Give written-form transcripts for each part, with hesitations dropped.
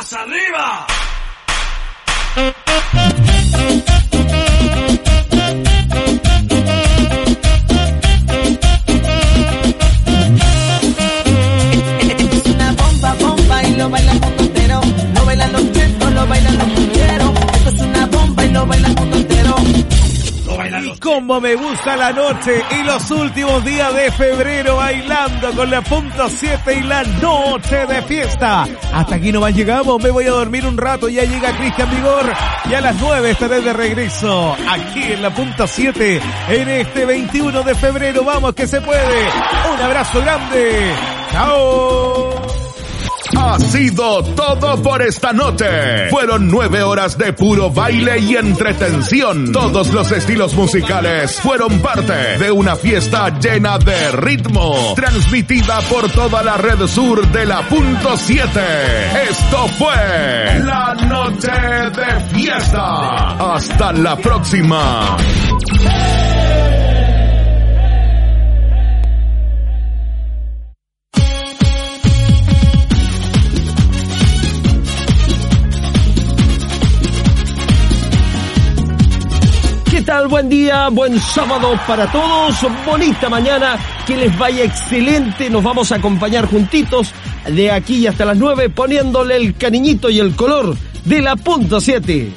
¡Manos arriba! Es una bomba, bomba y lo bailan con entero. Lo bailan los chetos, lo bailan los punteros. Esto es una bomba y lo bailan con entero. Y cómo me gusta la noche y los últimos días de febrero bailando con la punta 7 y la noche de fiesta. Hasta aquí nomás llegamos, me voy a dormir un rato, ya llega Cristian Vigor y a las 9 estaré de regreso aquí en la punta 7 en este 21 de febrero. Vamos que se puede. Un abrazo grande. Chao. Ha sido todo por esta noche. Fueron 9 horas de puro baile y entretención. Todos los estilos musicales fueron parte de una fiesta llena de ritmo, transmitida por toda la red sur de la punto 7. Esto fue la noche de fiesta. Hasta la próxima. ¿Qué tal? Buen día, buen sábado para todos, bonita mañana, que les vaya excelente, nos vamos a acompañar juntitos de aquí hasta las 9 poniéndole el cariñito y el color de la punta 7.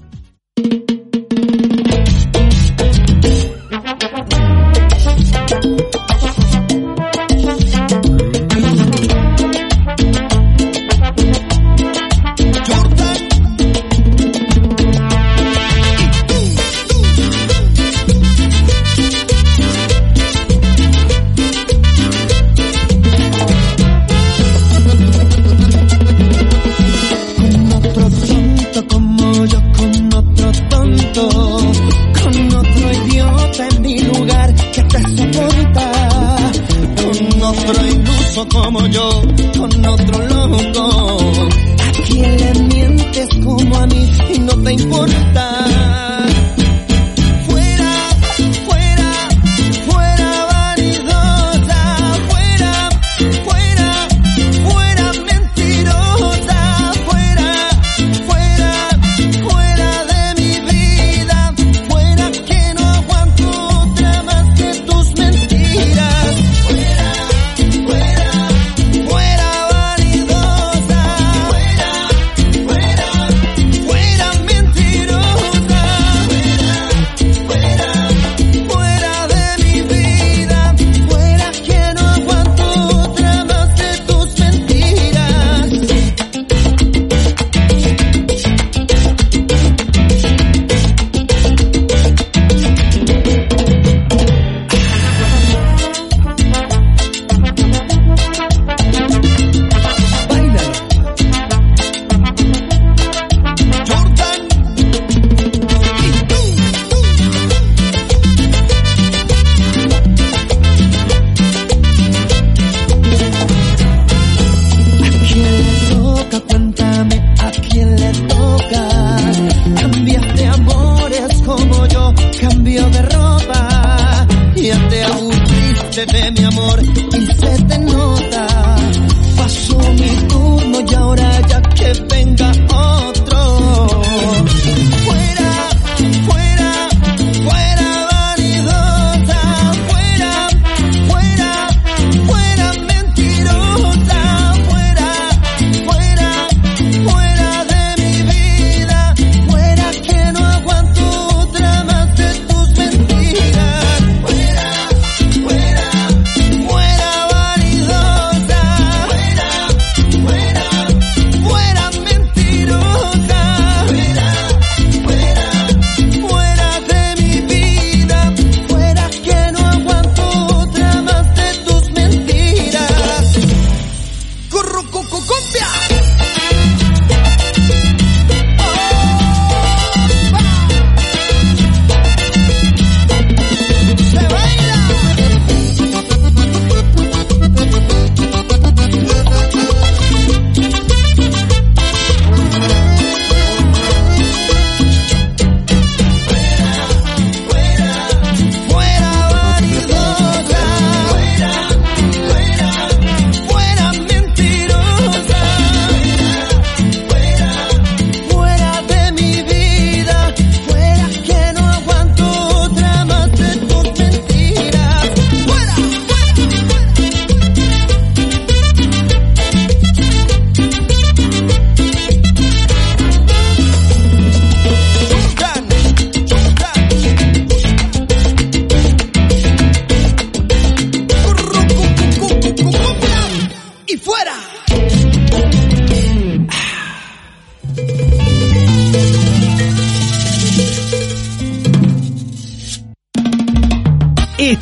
Como yo, con otro loco, a quien le mientes como a mí y no te importa. Fuera, fuera, fuera vanidosa, fuera, fuera, fuera mentirosa, fuera, fuera, fuera de mi vida, fuera que no aguanto otra más de tus mentiras. Fuera, fuera. Fuera vanidosa, fuera, fuera, fuera mentirosa.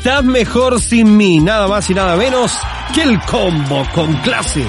Estás mejor sin mí, nada más y nada menos que el combo con clase.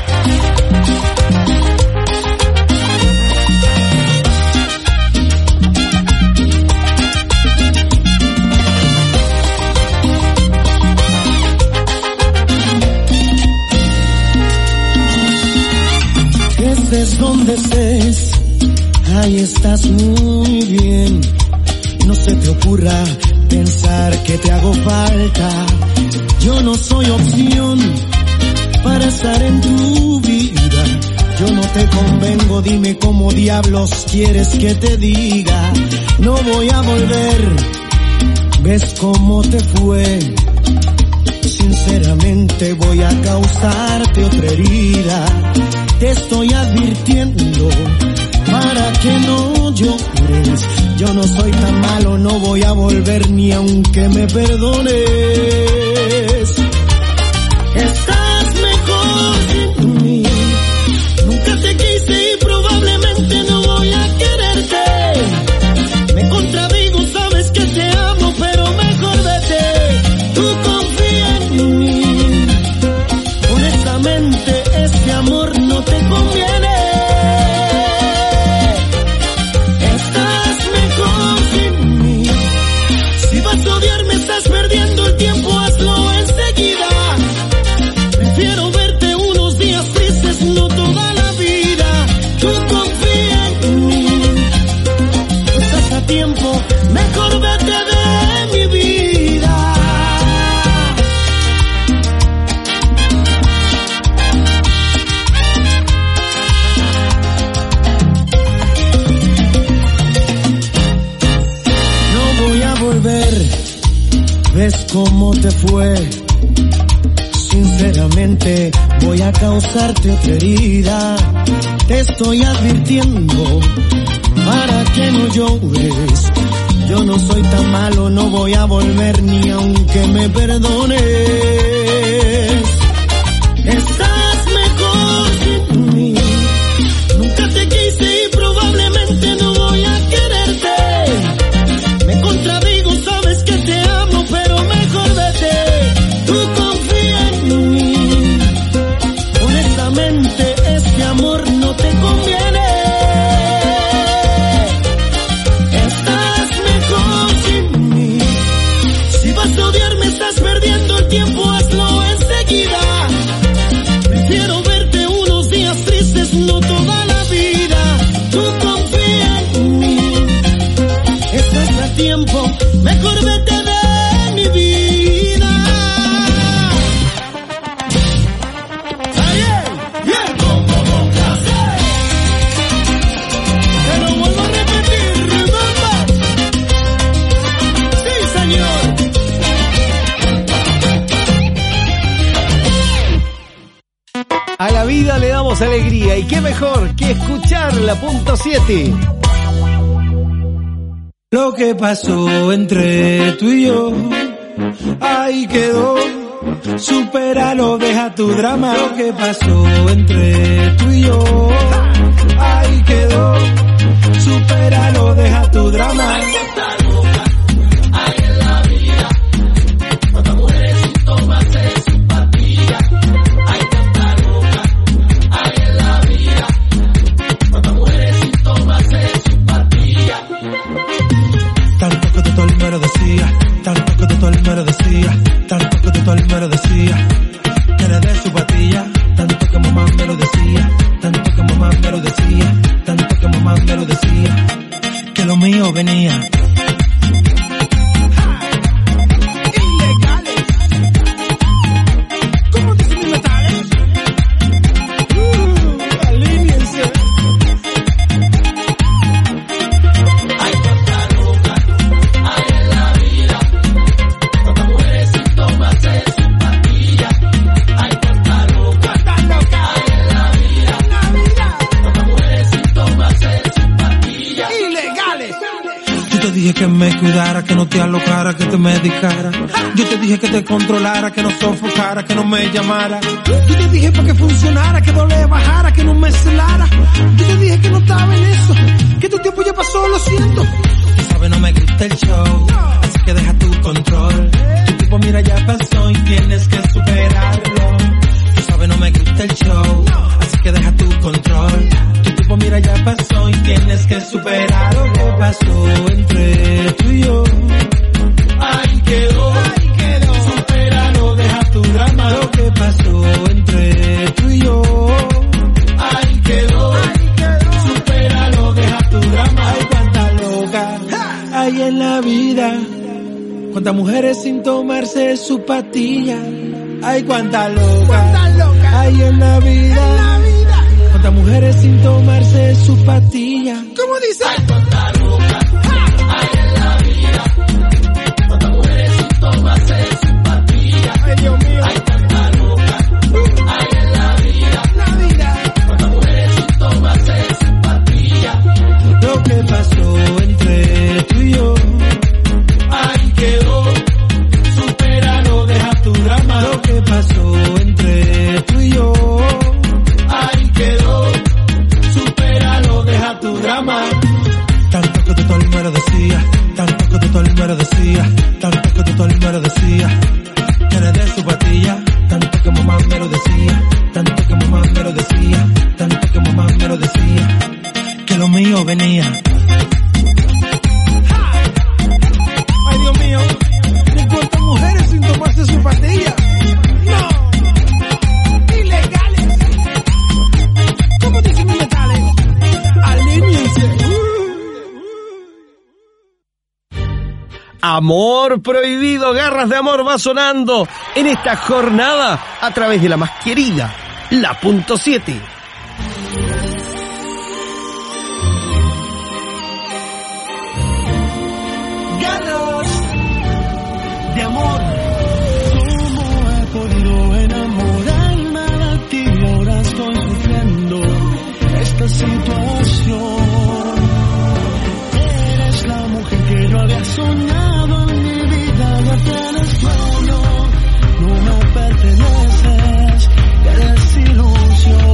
Estés donde estés, ahí estás muy bien. No se te ocurra pensar que te hago falta. Yo no soy opción para estar en tu vida. Yo no te convengo, dime cómo diablos quieres que te diga. No voy a volver, ves cómo te fue. Sinceramente voy a causarte otra herida. Te estoy advirtiendo para que no llores. Yo no soy tan malo, no voy a volver ni aunque me perdones. Estás mejor sin mí. Nunca te quise y probablemente no voy a quererte. Me contradigo, sabes que te amo, pero mejor vete. Tú confía en mí. Honestamente, este amor no te conviene. Estás mejor sin mí. Si vas a odiarme, estás perdiendo el tiempo, hazlo enseguida. Prefiero verte unos días tristes, no toda la vida. Tú confía en mí. Estás a tiempo, mejor vete de mi vida. No voy a volver, ves cómo te fue. Sinceramente voy a causarte otra herida. Te estoy advirtiendo para que no llores. Yo no soy tan malo, no voy a volver ni aunque me perdones. Estás mejor sin mí. Nunca te quise y probablemente no voy a quererte. Me contradigo, sabes que te amo, pero mejor vete. Tú confía en mí. Honestamente, este amor no te conviene. Estás mejor sin mí. Si vas a odiarme, estás perdiendo el tiempo, hazlo enseguida. Prefiero verte unos días tristes, no toda la vida. Tú confía en mí. Estás a tiempo, mejor vete de mi vida. Te lo vuelvo a repetir, remember. Sí, señor. A la vida le damos alegría y qué mejor que escuchar la punto 7. Lo que pasó entre tú y yo, ahí quedó. Supéralo, deja tu drama. Lo que pasó entre tú y yo, ahí quedó. Supéralo, deja tu drama. Tanto que todo el mundo decía, tanto que todo el mundo decía, tanto que todo el mundo decía, que le dé su patilla, tanto que mamá me lo decía, tanto que mamá me lo decía, tanto que mamá me lo decía, que lo mío venía. Ilegales. ¿Cómo dicen mis metales? Alíñense. Yo te dije que me cuidara, que no te alocara, que te medicara. Yo te dije que te controlara, que no sofocara, que no me llamara. Yo te dije para que funcionara, que no le bajara, que no me celara. Yo te dije que no estaba en eso, que tu tiempo ya pasó, lo siento. Tú sabes, no me gusta el show, así que deja tu control. Tu mira ya pasó y tienes que superarlo. Tú sabes no me gusta el show, así que deja tu control. Tu tipo mira ya pasó y tienes que superar lo que pasó entre tú y yo. Ahí quedó, supéralo, deja tu drama. Lo que pasó entre tú y yo. Ahí quedó, supéralo, deja tu drama. Ay, cuánta loca hay en la vida, cuántas mujeres sin tomarse su pastilla. Ay, cuánta loca hay en la vida, cuántas mujeres sin tomarse su pastilla. ¿Cómo dice? Ay, cuánta loca hay en la vida, cuántas mujeres sin tomarse su pastilla. Ay, Dios mío. Ay, cuánta loca hay en la vida, cuántas mujeres sin tomarse su pastilla. Lo que pasó entre tú y yo, ahí quedó, supéralo, deja tu drama. Lo que pasó entre tú y yo, ahí quedó, supéralo, deja tu drama. Tanto que tú todo el mundo decía, tanto que tú todo el mundo decía, tanto que tú todo el mundo decía, que le dé su patilla, tanto que mamá me lo decía, tanto que mamá me lo decía, tanto que mamá me lo decía, que lo mío venía. Ay, Dios mío, ¿de cuántas mujeres sin tomarse su pastilla? No, ilegales. ¿Cómo dicen los metales? Alíñense. Amor prohibido, Garras de Amor va sonando en esta jornada a través de la más querida, la punto 7. Garras de amor. ¿Cómo he podido enamorarme de ti? Ahora estoy sufriendo esta situación. Eres la mujer que yo había soñado en mi vida. Ya tienes dueño, no me perteneces, qué desilusión.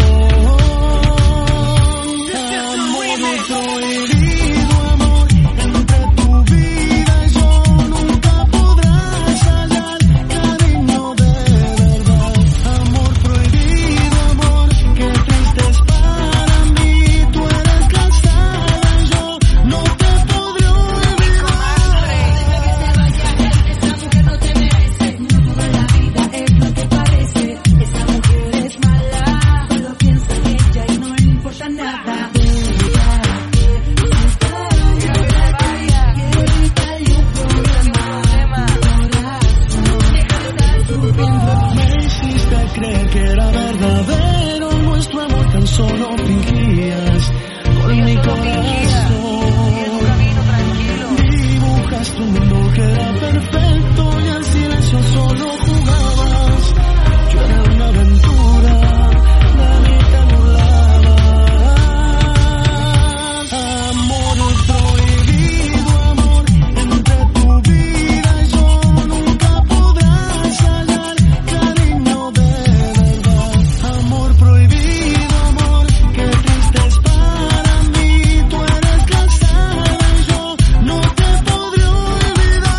Amor prohibido, amor, entre tu vida y yo nunca podrás hallar cariño de verdad. Amor prohibido, amor, qué triste es para mí. Tú eres casada y yo no te podré olvidar. Esa mujer no te merece, no toda la vida es lo que parece. Esa mujer es mala, solo piensa en ella y no le importa nada. Me hiciste creer que era verdadero nuestro amor, tan solo fingías con mi corazón. Dibujaste un mundo que era perfecto y en silencio solo jugabas. Yo era una aventura, nadie te anulaba. Amor prohibido, amor, entre tu vida y yo nunca podrás hallar cariño de verdad. Amor prohibido, amor, qué triste es para mí. Tú eres casada y yo no te podré olvidar.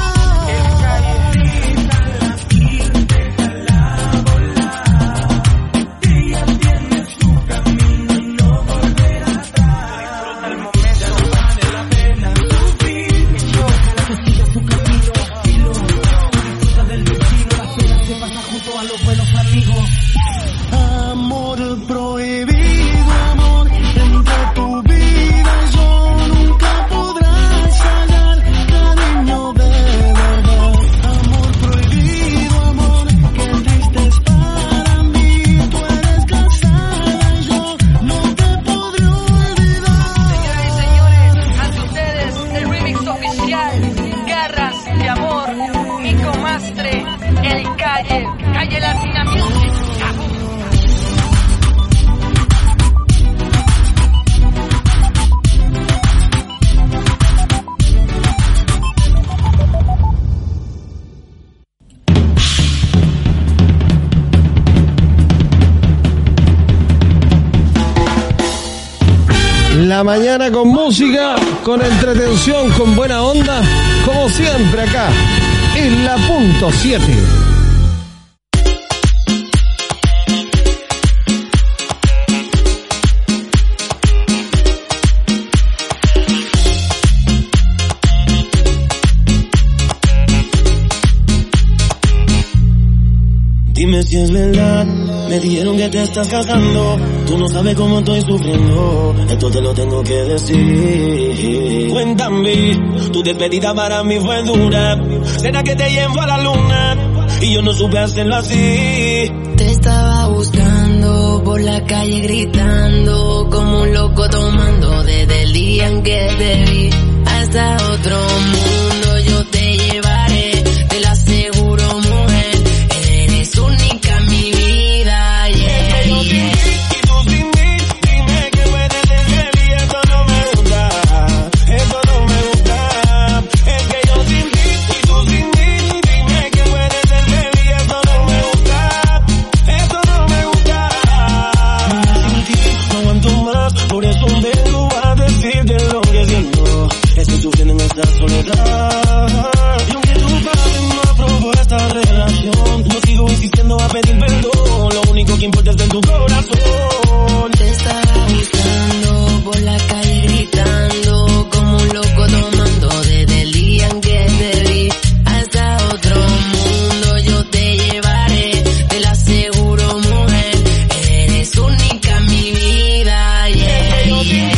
Ella tiene su camino y no volverá atrás. Disfruta el momento, vale la pena sufrir. Choca la costilla su camino, filo. Disfruta del destino, la pena se pasa junto a los buenos amigos. Amor prohibido, amor, entre tu vida y yo nunca podrás hallar cariño de verdad. Amor prohibido, amor, qué triste es para mí. Tú eres casada y yo no te podré olvidar. Señoras y señores, ante ustedes el remix oficial, Garras de Amor, Nico Mastre, El Calle, Calle Latina Music. La mañana con música, con entretención, con buena onda, como siempre acá, en la punto 7. Dime si es verdad, me dijeron que te estás casando. Tú no sabes cómo estoy sufriendo, esto te lo tengo que decir. Cuéntame, tu despedida para mí fue dura. ¿Será que te llevo a la luna? Y yo no supe hacerlo así. Te estaba buscando por la calle gritando, como un loco tomando desde el día en que te vi. Hasta otro mundo yo te llevaré, te lo aseguro, mujer. Eres única en mi vida, yeah, yeah. Y tú sin mí, dime que puedes ser feliz. Eso no me gusta, eso no me gusta. Es que yo sin ti y tú sin mí, dime que puedes ser feliz. Eso no me gusta, eso no me gusta. Sin ti no aguanto más, por eso vengo a decirte lo que siento. Estoy sufriendo en esta soledad. Y aunque tu padre no aprobó esta relación, yo sigo insistiendo a pedir perdón. Lo único que importa es en tu corazón. Te estaba buscando por la calle gritando, como un loco tomando desde el día en que te vi. Hasta otro mundo yo te llevaré, te lo aseguro, mujer. Eres única en mi vida, yeah, yeah.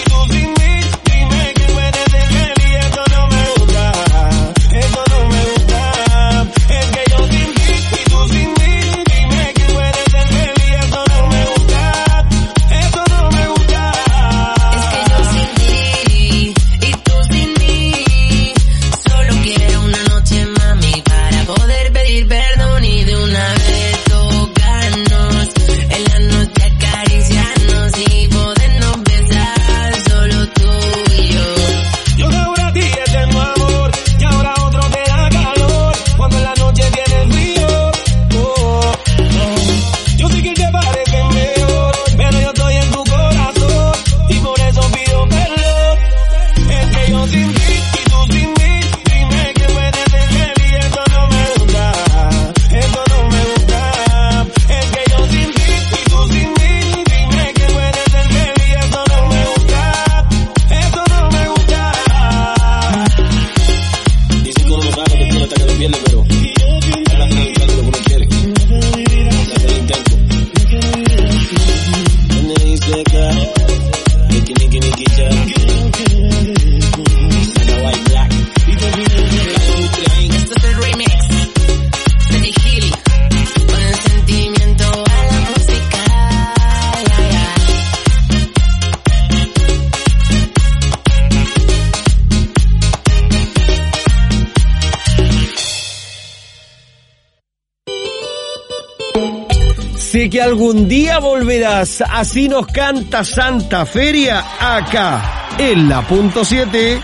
Sé que algún día volverás, así nos canta Santa Feria acá, en la punto 7.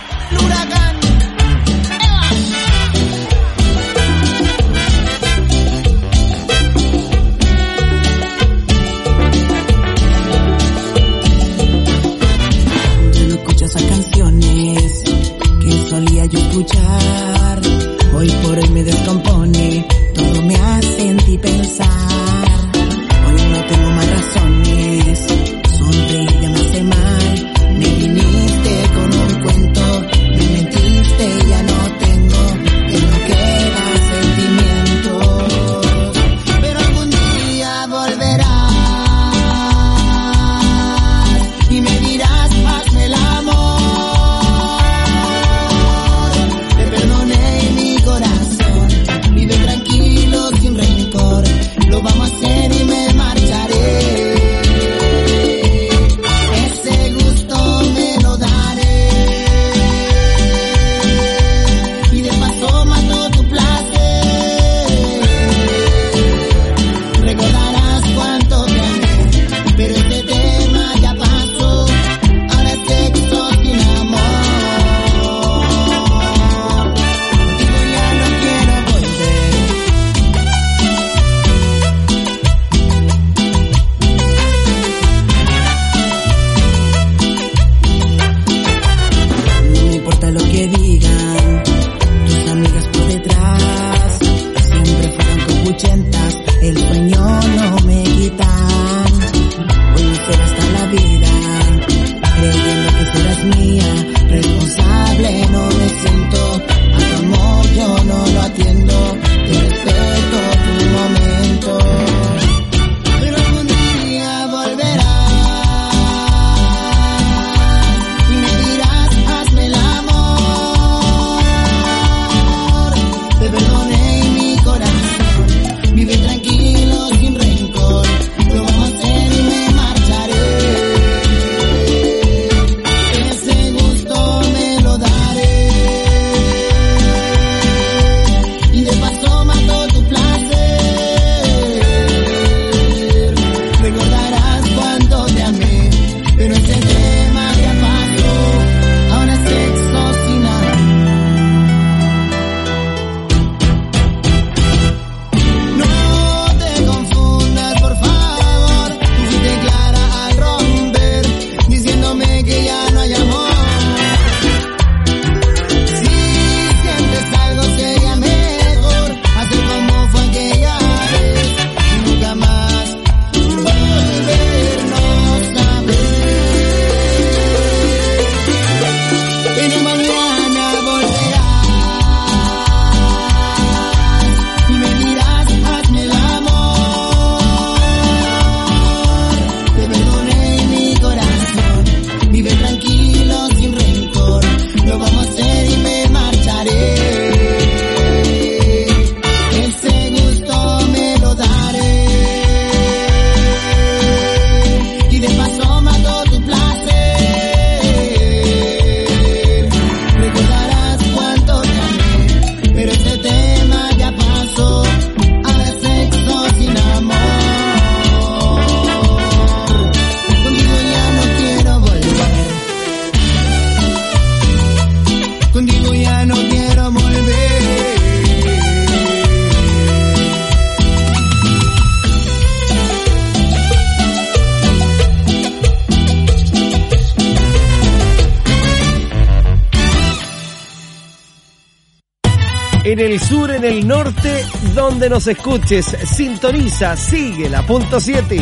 Ya no escucho esas canciones que solía yo escuchar. Hoy por hoy me descompone, todo me hace en ti pensar. No tengo más razones, sonreír ya me hace mal. Me viniste con un cuento de mentiras. en el sur, en el norte, donde nos escuches. Sintoniza, sigue la punto 7.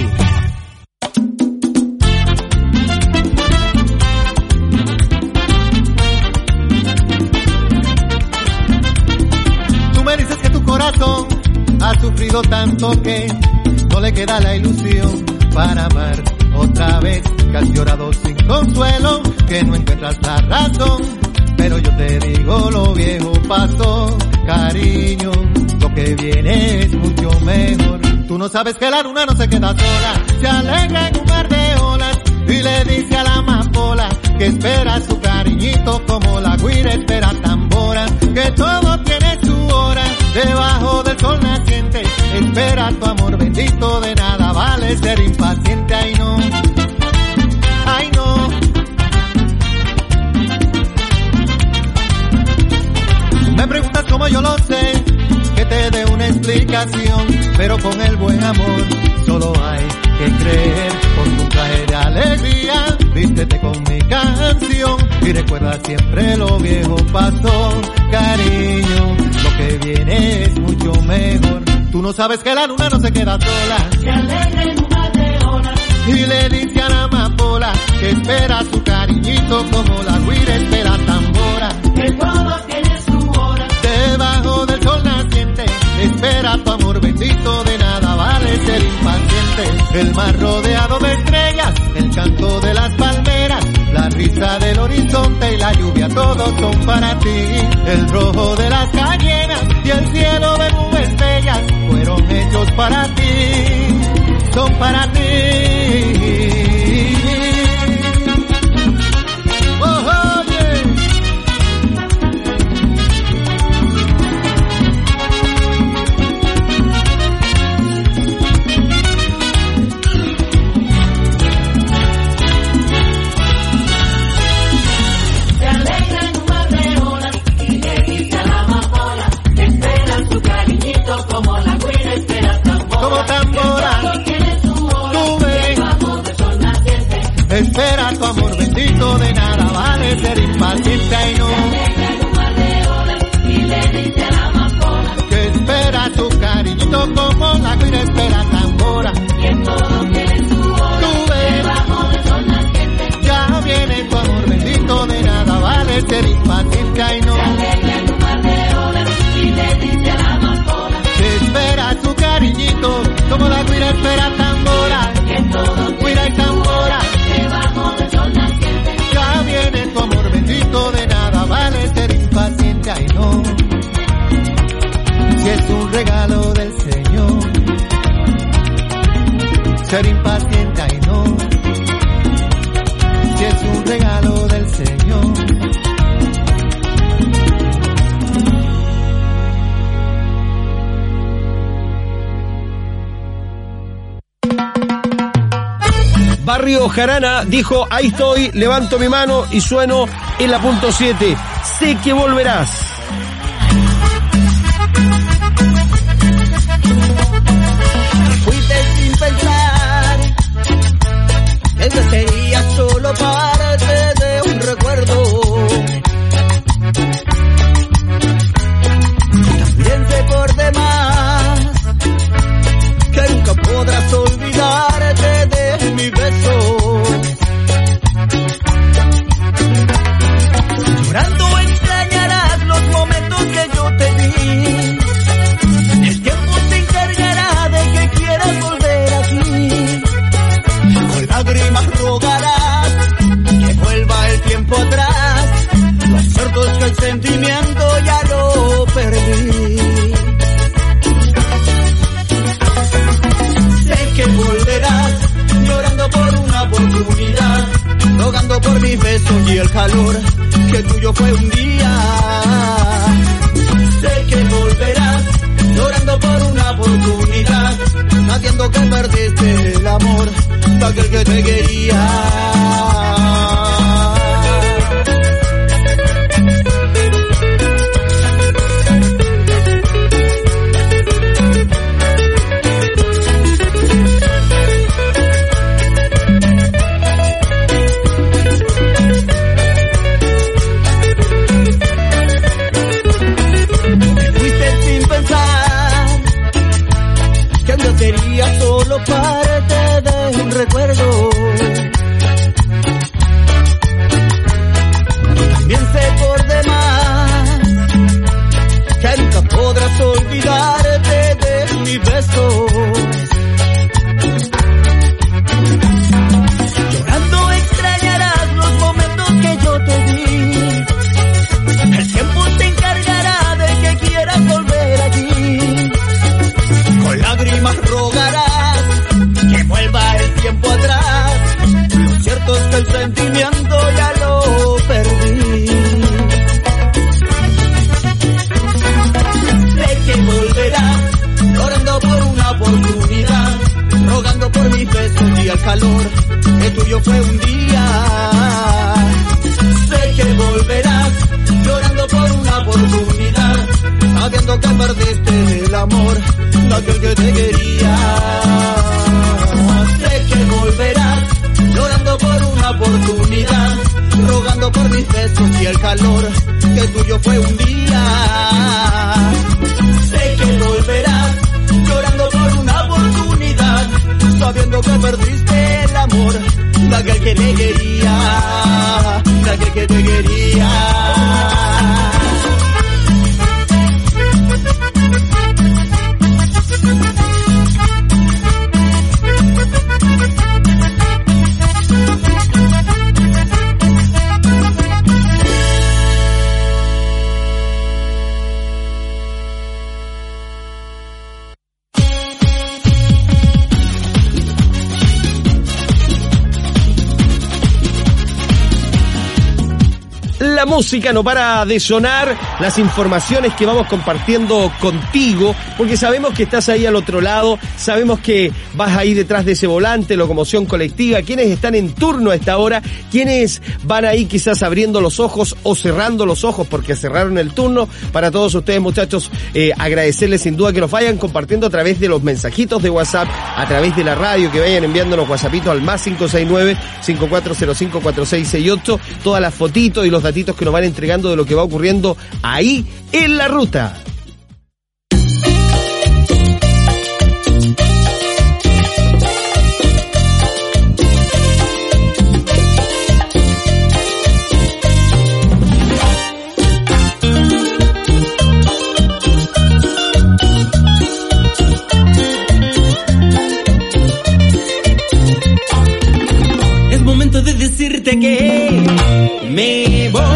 Tú me dices que tu corazón ha sufrido tanto que no le queda la ilusión para amar otra vez, que has llorado sin consuelo, que no encuentras la razón, pero yo te digo lo viejo pasó, cariño, lo que viene es mucho mejor. Tú no sabes que la luna no se queda sola, se alegra en un mar de olas y le dice a la amapola que espera su cariñito como la guira espera tambora, que todo tiene su hora debajo del sol naciente, espera tu amor bendito, de nada vale ser impaciente, ay no, ay no. Me preguntas cómo yo lo sé, que te dé una explicación, pero con el buen amor solo hay que creer, con un traje de alegría, vístete con mi canción y recuerda siempre lo viejo pasó, cariño, lo que viene es mucho mejor. Tú no sabes que la luna no se queda sola, se alegra en un mar de olas y le dice a la amapola que espera su cariñito como la guira espera tambora, que todo tiene su hora debajo del sol naciente, espera tu amor bendito, de nada vale ser impaciente. El mar rodeado de estrellas, el canto de las palmeras, la risa del horizonte y la lluvia, todos son para ti. El rojo de las cayenas y el cielo de nubes bellas fueron hechos para ti, son para ti. Oh, oye. Se alegra en un mar de olas y le dice a la amapola que espera su cariñito como la guira espera tambora, como tambora, que todo tiene su hora, tú ves, debajo del sol naciente, espera tu amor bendito, de nada vale ser impaciente, ay no. se alegra en un mar de olas y le dice a la amapola Que espera tu cariñito como la guira espera tambora, que todo tiene su hora, tú ves, debajo del sol naciente, ya viene tu amor bendito, de nada vale ser impaciente, ay no. se alegra en un mar de olas y le dice a la amapola Que espera tu cariñito como la guira espera tambora, que todo guira y tambora, debajo del sol naciente, ya viene tu amor bendito, de nada vale ser impaciente, ay no. Si es un regalo del Señor, ser impaciente, ay no. Si es un regalo del Señor. Barrio Jarana dijo, ahí estoy, levanto mi mano y sueno en la punto 7. Sé que volverás. Fuiste sin pensar, eso sería solo parte de un recuerdo. También sé por demás que nunca podrás olvidarte de mi beso. Llorando extrañarás los momentos que yo te di. El tiempo se encargará de que quieras volver aquí. Con lágrimas rogarás que vuelva el tiempo atrás. Lo cierto es que el sentimiento ya lo perdí. Sé que volverás llorando por una oportunidad, rogando por mis besos y el calor que tuyo fue un día. Sé que volverás llorando por una oportunidad, sabiendo que perdiste el amor de aquel que te quería. recuerdo. También sé por demás que nunca podrás olvidarte de mis besos. Llorando extrañarás los momentos que yo te di. El tiempo se encargará de que quieras volver aquí. Con lágrimas rogarás que vuelva el tiempo atrás. Lo cierto es que el sentimiento ya lo perdí. Sé que volverás llorando por una oportunidad, rogando por mis besos y el calor que tuyo fue un día. Sé que volverás llorando por una oportunidad, sabiendo que perdiste el amor de aquel que te quería. Sé que volverás llorando por una oportunidad, rogando por mis besos y el calor que tuyo fue un día. Sé que volverás llorando por una oportunidad, sabiendo que perdiste el amor de aquel que te quería, de aquel que te quería. La música no para de sonar, las informaciones que vamos compartiendo contigo, porque sabemos que estás ahí al otro lado, sabemos que vas ahí detrás de ese volante, locomoción colectiva, quienes están en turno a esta hora, quienes van ahí quizás abriendo los ojos o cerrando los ojos porque cerraron el turno. Para todos ustedes, muchachos, agradecerles sin duda que nos vayan compartiendo a través de los mensajitos de WhatsApp, a través de la radio, que vayan enviándonos WhatsAppitos al más 569-5405-4668, todas las fotitos y los datitos que nos van entregando de lo que va ocurriendo ahí en la ruta. Es momento de decirte que me voy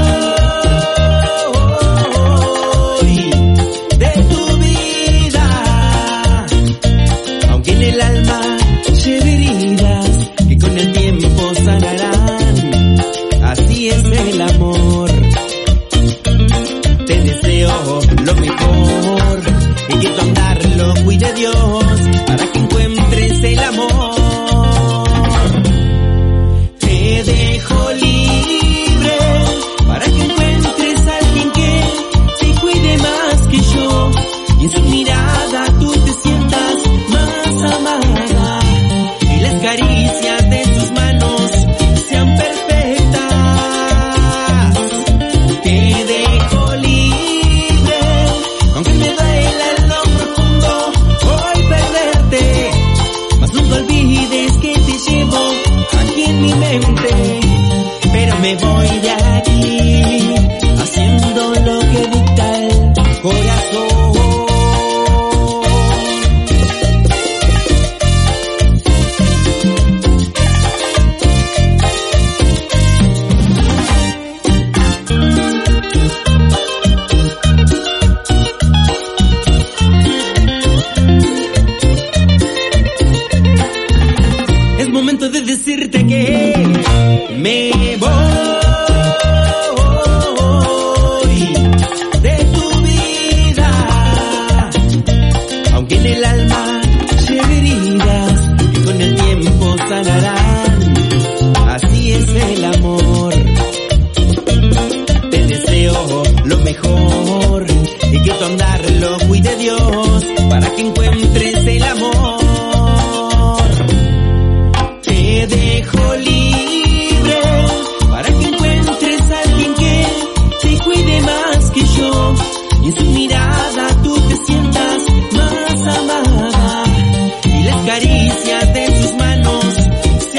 de tu vida, aunque en el alma lleve heridas que con el tiempo sanarán. Así es el amor. Te deseo lo mejor y que tu andar lo cuide Dios para que encuentres el amor. Te dejo libre para que encuentres a alguien que te cuide más que yo y en su mirada tú te sientas más amada y las caricias de sus manos sean perfectas. Te dejo libre, aunque me duela en lo profundo hoy perderte, mas nunca olvides que te llevo aquí en mi mente. Pero me voy de aquí haciendo lo que dicta el corazón. Es momento de decirte que me voy de tu vida, aunque en el alma lleve heridas que con el tiempo sanarán. Así es el amor. Te deseo lo mejor y que tu andar lo cuide Dios para que encuentres el amor. Te dejo libre para que encuentres a alguien que te cuide más que yo y en su mirada tú te sientas más amada y las caricias de sus manos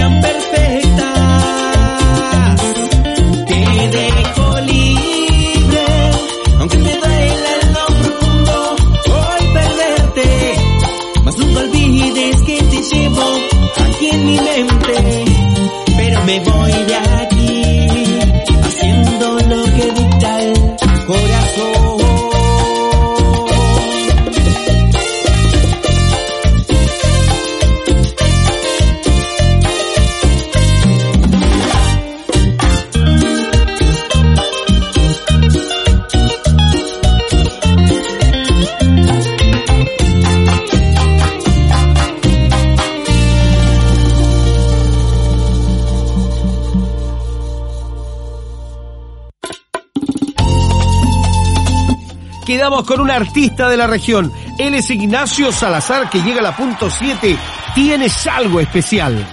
quedamos con un artista de la región. Él es Ignacio Salazar, que llega a la punto 7. Tienes algo especial.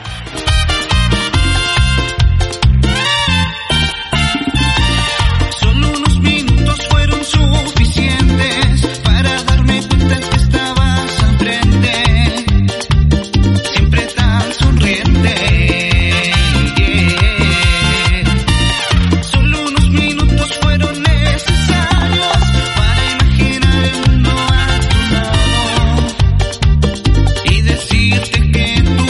Solo unos minutos fueron suficientes para darme cuenta que estabas al frente, siempre tan sonriente. Solo unos minutos fueron necesarios para imaginar el mundo a tu lado y decirte que tú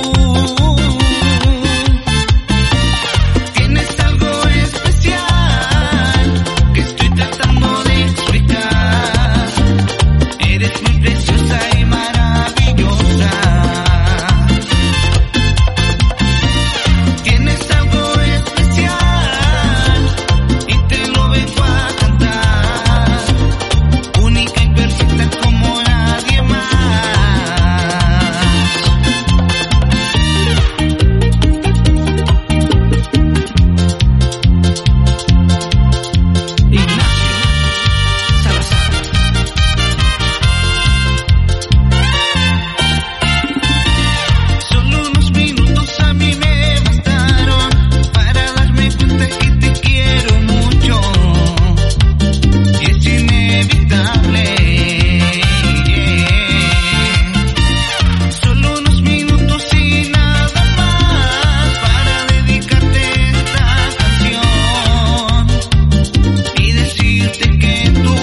tienes algo especial que estoy tratando de explicar. Eres muy preciosa y maravillosa. Tienes algo especial y te lo vengo a cantar. Única y perfecta como nadie más. Ignacio Salazar. Solo unos minutos a mí me bastaron para darme cuenta que te quiero mucho y es inevitable. Solo unos minutos y nada más para dedicarte esta canción y decirte que tú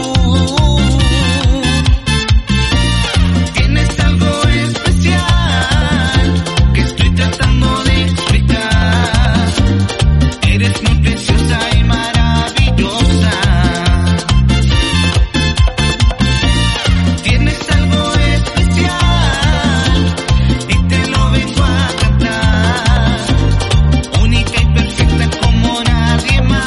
tienes algo especial que estoy tratando de explicar. Eres muy preciosa y maravillosa. Tienes algo especial y te lo vengo a cantar. Única y perfecta como nadie más.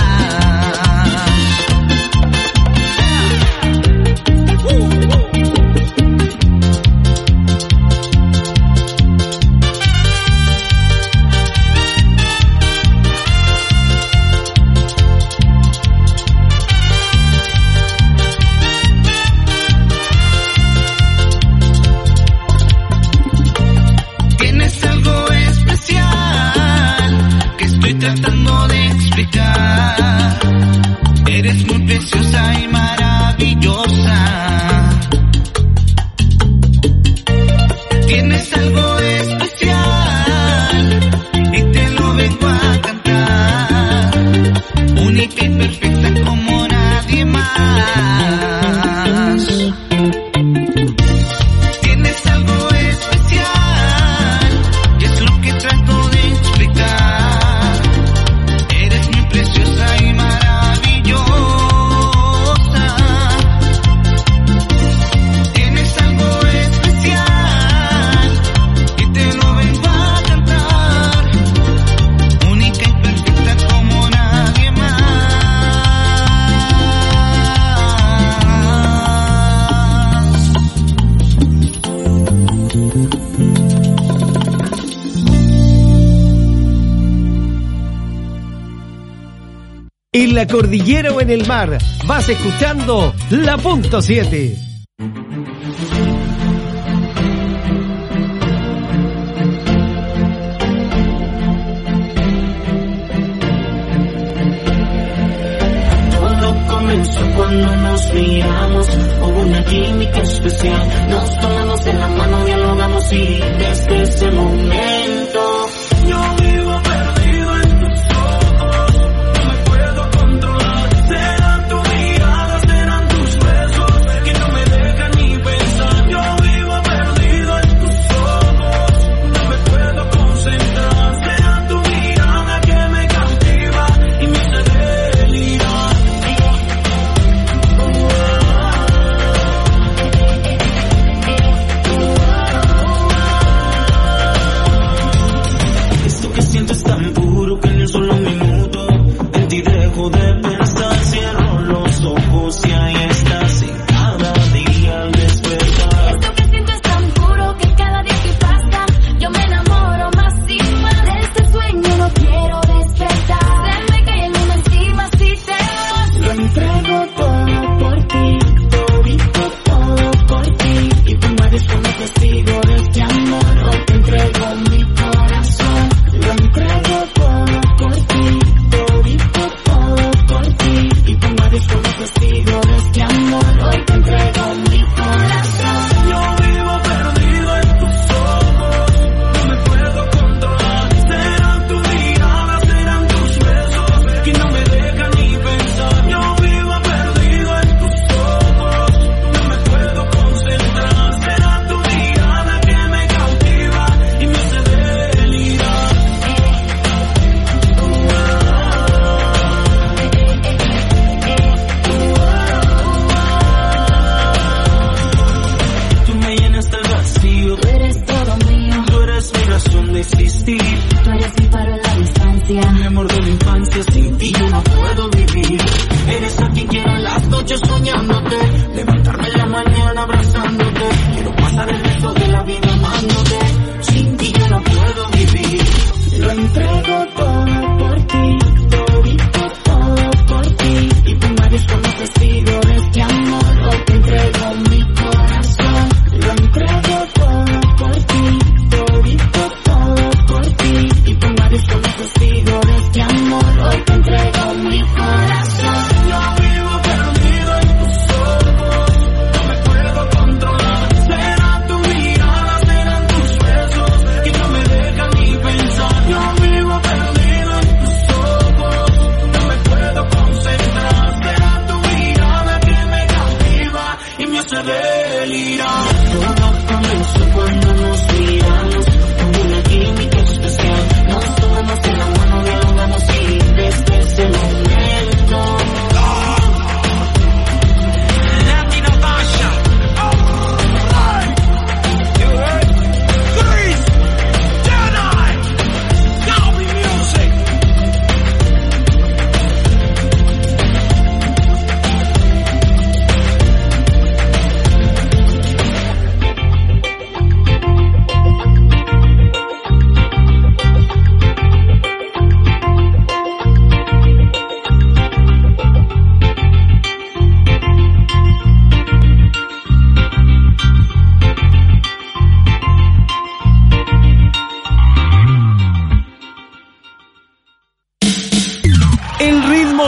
Tienes algo especial que estoy tratando de explicar. Eres muy preciosa y maravillosa. Tienes algo especial y te lo vengo a cantar. Única y perfecta como nadie más. Tienes algo especial y es lo que trato de explicar. Eres muy preciosa y maravillosa. Tienes algo especial y te lo vengo a cantar. Única y perfecta como nadie más. En la cordillera o en el mar, vas escuchando la punto 7. Todo comenzó cuando nos miramos, hubo una química especial, nos tomamos de la mano, dialogamos y desde ese momento yo vivo perdido en tus ojos, no me puedo controlar, serán tu mirada, serán tus besos que no me dejan ni pensar. Yo vivo perdido en tus ojos, no me puedo concentrar, será tu mirada que me cautiva y me hace delirar.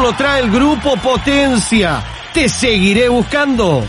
lo trae el Grupo Potencia. Te seguiré buscando.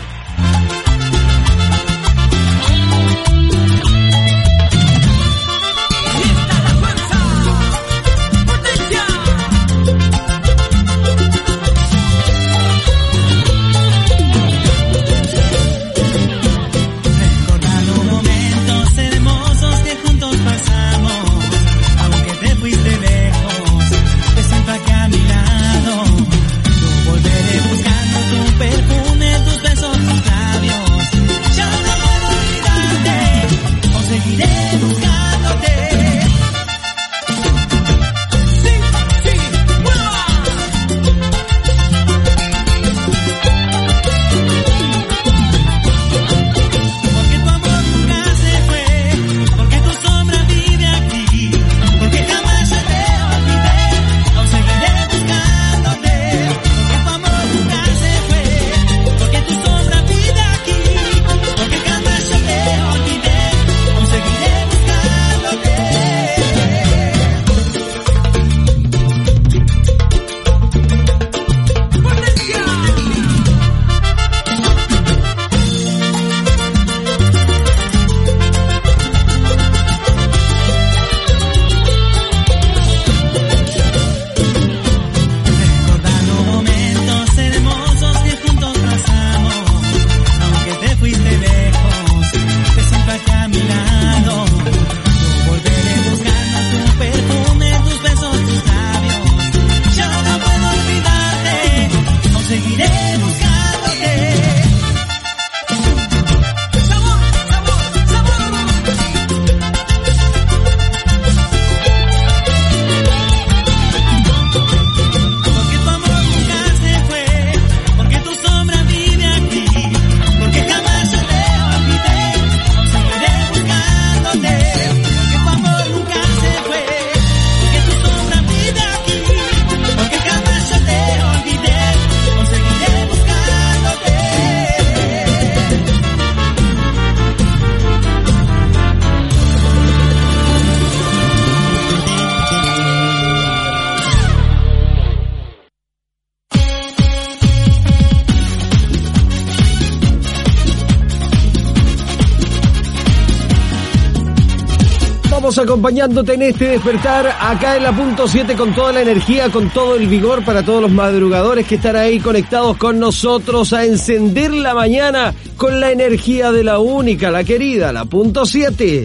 Acompañándote en este despertar acá en la punto 7 con toda la energía, con todo el vigor para todos los madrugadores que están ahí conectados con nosotros a encender la mañana con la energía de la única, la querida, la punto 7.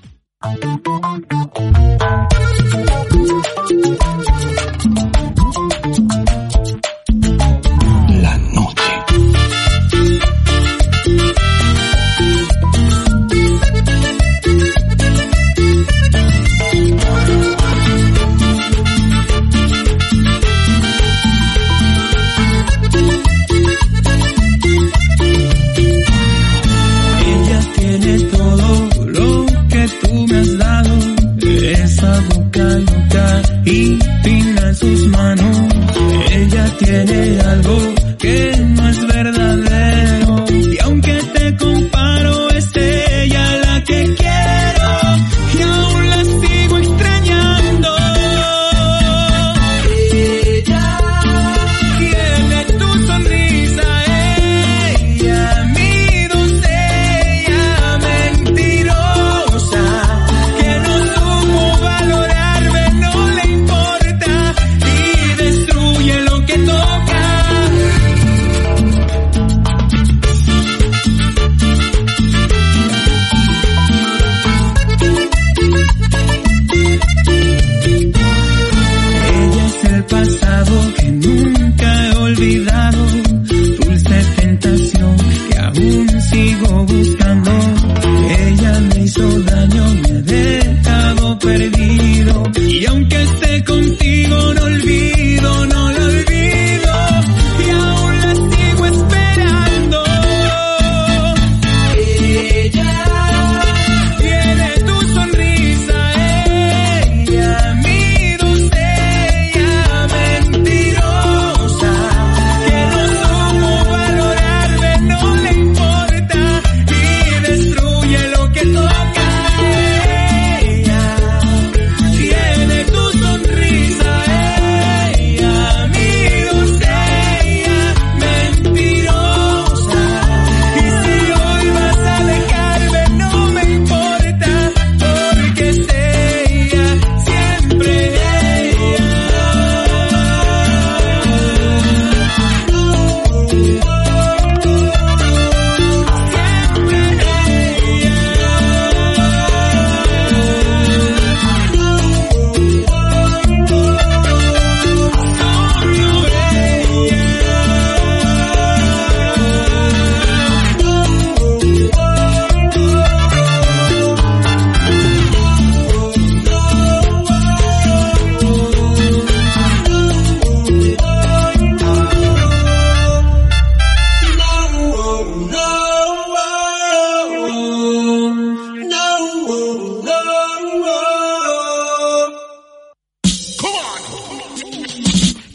Y fina en sus manos, ella tiene algo que no es verdadero. Y aunque te comparo, es ella la que quiero y aún la sigo extrañando. Ella tiene tu sonrisa, ella mi doncella mentirosa que no supo valorarme, no le importa y destruye lo que toca.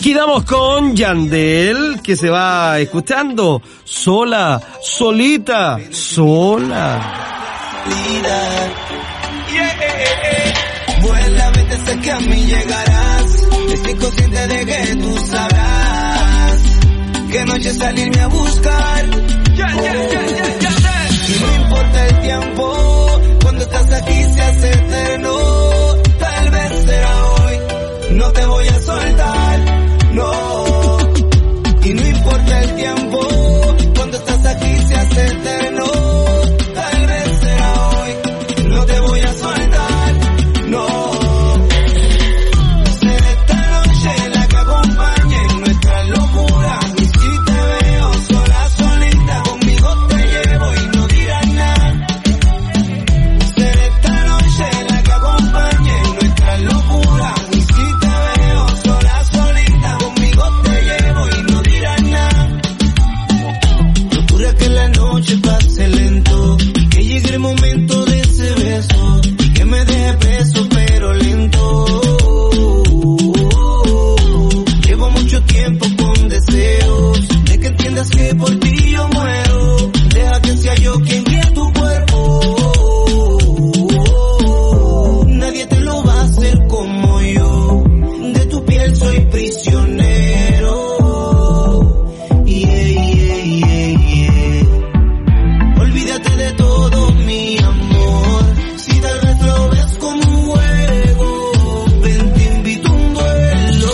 Quedamos con Yandel, que se va escuchando sola, solita, sola. Buenamente sé que a mí llegarás, estoy consciente de que tú sabrás que noche salirme a buscar. Y no importa el tiempo, cuando estás aquí se hace eterno. Tal vez será hoy, no te voy a soltar, no. Y no importa el tiempo, cuando estás aquí se hace eterno. Tal vez será hoy, no te voy a soltar, no. Será esta noche la que acompañe en nuestra locura. Y si te veo sola, solita, conmigo te llevo y no dirás nada. Será esta noche la que acompañe en nuestra locura. Y si te veo sola, solita, conmigo te llevo y no dirás nada. Procura que la noche pase lento, que llegue el momento de ese beso y que me deje preso pero lento. Llevo mucho tiempo con deseos de que entiendas que por ti yo muero. Deja que sea yo quien guíe tu cuerpo. Nadie te lo va a hacer como yo. De tu piel soy prisionero. Olvídate de todo, mi amor. Si tal vez lo ves como un juego, ven, te invito a un duelo.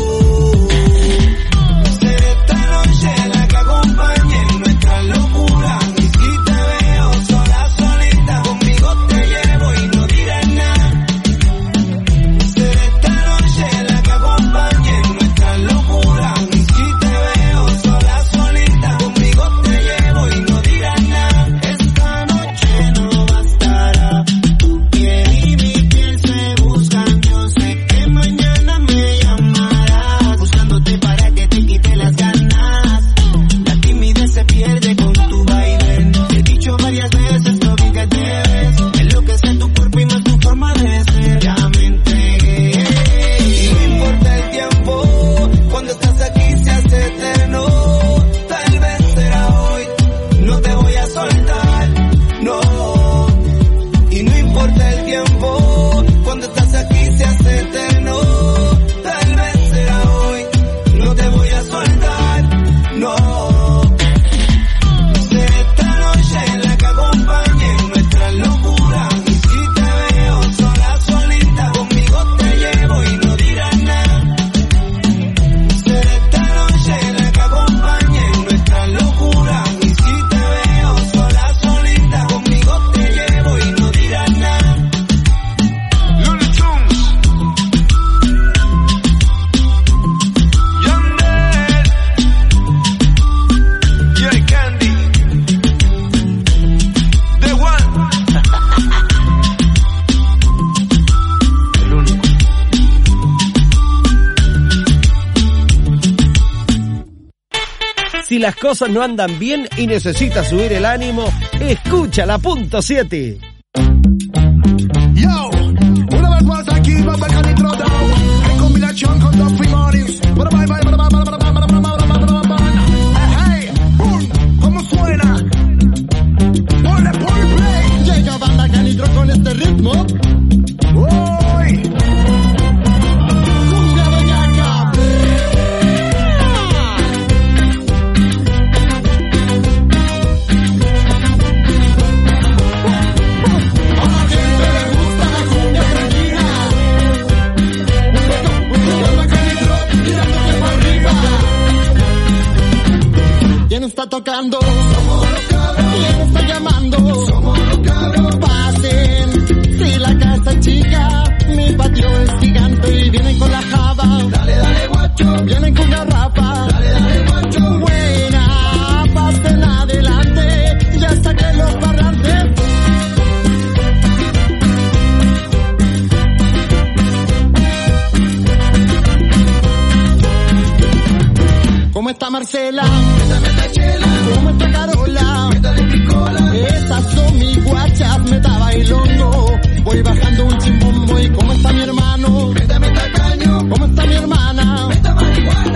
Será esta noche la que acompañe en nuestra locura. Y si te veo sola, solita, conmigo te llevo y no dirás nada. Será esta noche la que acompañe en nuestra locura. Y si te veo sola, solita, conmigo te llevo y no dirás nada. Esta noche no bastará, tu piel y mi piel se buscan. Yo sé que mañana me llamarás, buscándote para que te quite las ganas. La timidez se pierde con tu baile. Te he dicho varias veces lo bien que te ves, enloquece tu cuerpo y más tu forma de ser. Ya me entregué. Y no importa el tiempo, cuando estás aquí se hace eterno. Tal vez será hoy, no te voy a soltar, no. Y no importa el tiempo, cuando estás aquí se hace eterno. Tal vez será hoy, no te voy a soltar, no. Será esta noche la que acompañe en nuestra locura. Y si te veo sola, solita, conmigo te llevo y no dirás nada. Será esta noche la que acompañe en nuestra locura. Y si te veo sola, solita, conmigo te llevo y no dirás nada. Looney Tunes, Yandel, J Candy, The One. El único. Si las cosas no andan bien y necesitas subir el ánimo, escucha la punto 7. Yo, una vez más aquí, Baba Canitro Down. En combinación con Don Frimonis. Hey, boom, ¿cómo suena? Ponle play. Llega Baba Canitro con este ritmo. Uy. Cumbia bellaca. A la gente le gusta la cumbia tranquila. Baba Canitro tirándote para arriba. ¿Quién está tocando? Somos los cabros. ¿Quién está llamando? Somos los cabros. Pasen, si la casa es chica, mi patio es gigante y vienen con la java. Dale, dale, guacho. Vienen con garrafa. Dale, dale, guacho. Buena, pasen adelante, ya saquen los parlantes. ¿Cómo está Marcela? ¿Cómo está Carola? Esas son mis guachas, me está bailando. Voy bajando un chimbombo y ¿cómo está mi hermano? ¿Cómo está mi hermana?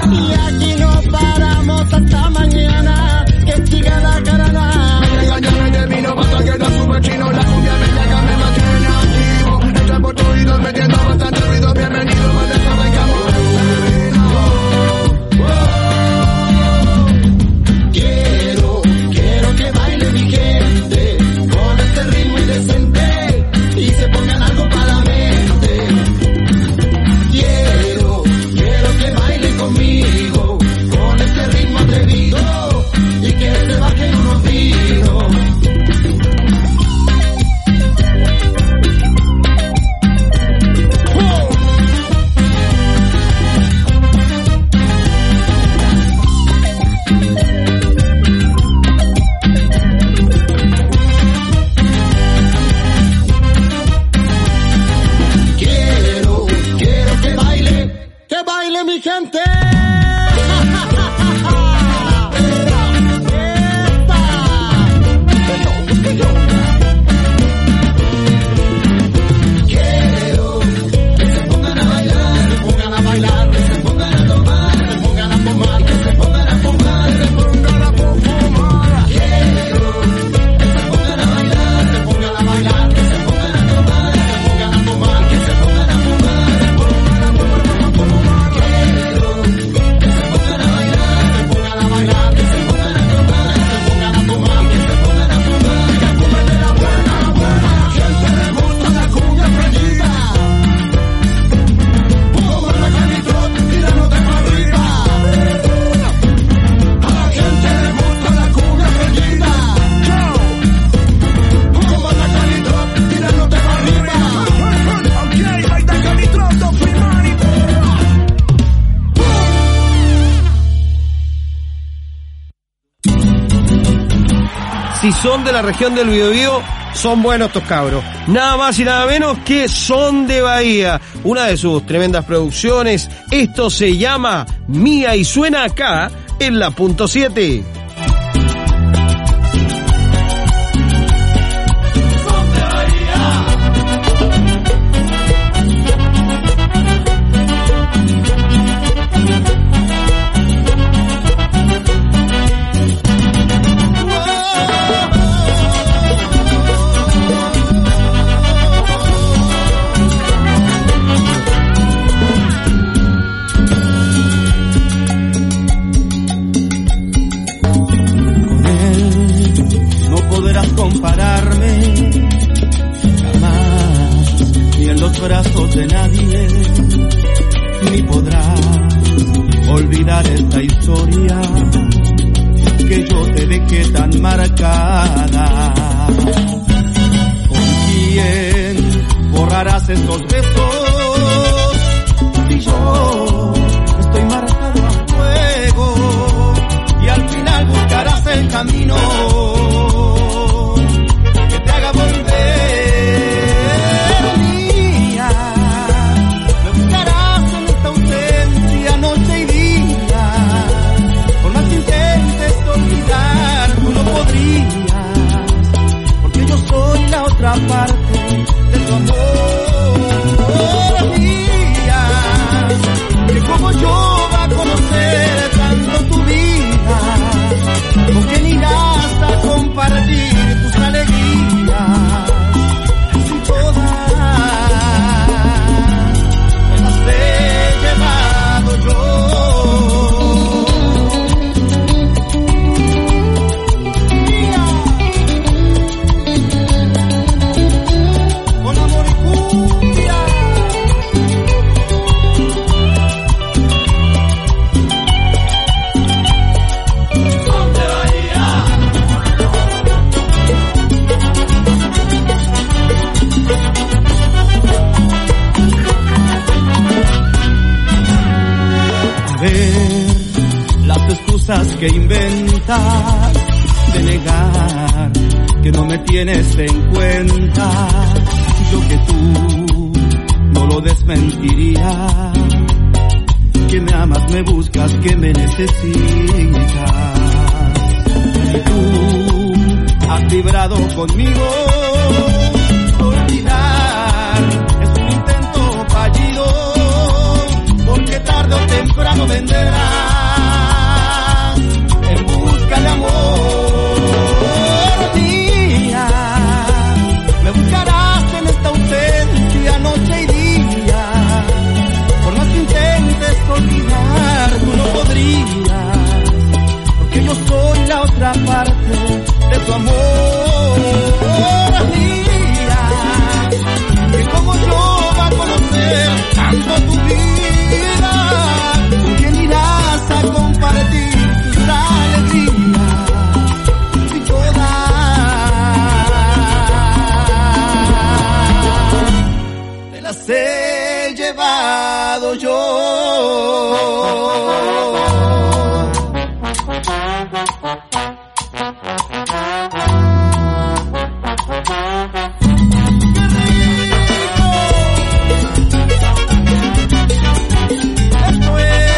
mi gente. Si son de la región del Biobío, son buenos estos cabros. Nada más y nada menos que Son de Bahía. Una de sus tremendas producciones. Esto se llama Mía y suena acá en la punto 7. Brazos de nadie, ni podrá olvidar esta historia que yo te dejé tan marcada. ¿Con quién borrarás estos besos? Y yo estoy marcado a fuego, y al final buscarás el camino que te haga volver. Otra parte de tu amor, mía, que como yo va a conocer tanto tu vida, con quién irás a compartir tus alegrías, si todas me las he llevado yo. Que inventas de negar que no me tienes en cuenta, yo que tú no lo desmentiría, que me amas, me buscas, que me necesitas, y tú has vibrado conmigo. Olvidar es un intento fallido, porque tarde o temprano vendrá el amor, día, me buscarás en esta ausencia, noche y día, por más que intentes olvidar, tú no podrías, porque yo soy la otra parte de tu amor, día, que como yo va a conocer tanto tu vida, con quién irás a compartir tus alegrías. Las he llevado yo. Esto es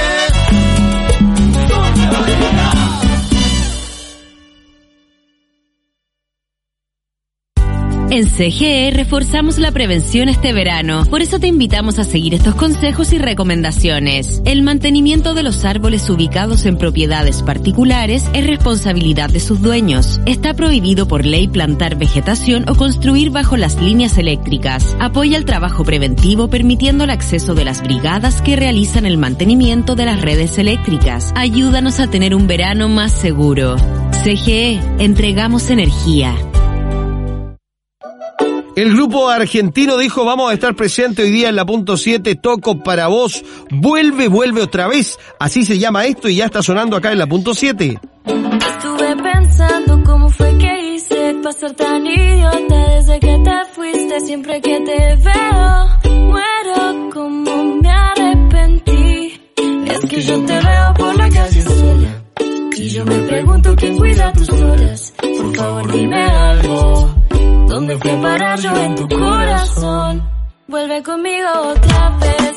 En CGE reforzamos la prevención este verano. Por eso te invitamos a seguir estos consejos y recomendaciones. El mantenimiento de los árboles ubicados en propiedades particulares es responsabilidad de sus dueños. Está prohibido por ley plantar vegetación o construir bajo las líneas eléctricas. Apoya el trabajo preventivo permitiendo el acceso de las brigadas que realizan el mantenimiento de las redes eléctricas. Ayúdanos a tener un verano más seguro. CGE, entregamos energía. El grupo argentino dijo: vamos a estar presente hoy día en la punto 7, Toco para vos, vuelve otra vez, así se llama esto y ya está sonando acá en la punto 7. Estuve pensando cómo fue que hice para ser tan idiota desde que te fuiste. Siempre que te veo, muero como me arrepentí. Es que yo te veo por la calle sola y yo me pregunto quién cuida tus horas. Por favor dime algo, ¿dónde fui a parar yo en tu corazón? Vuelve conmigo otra vez.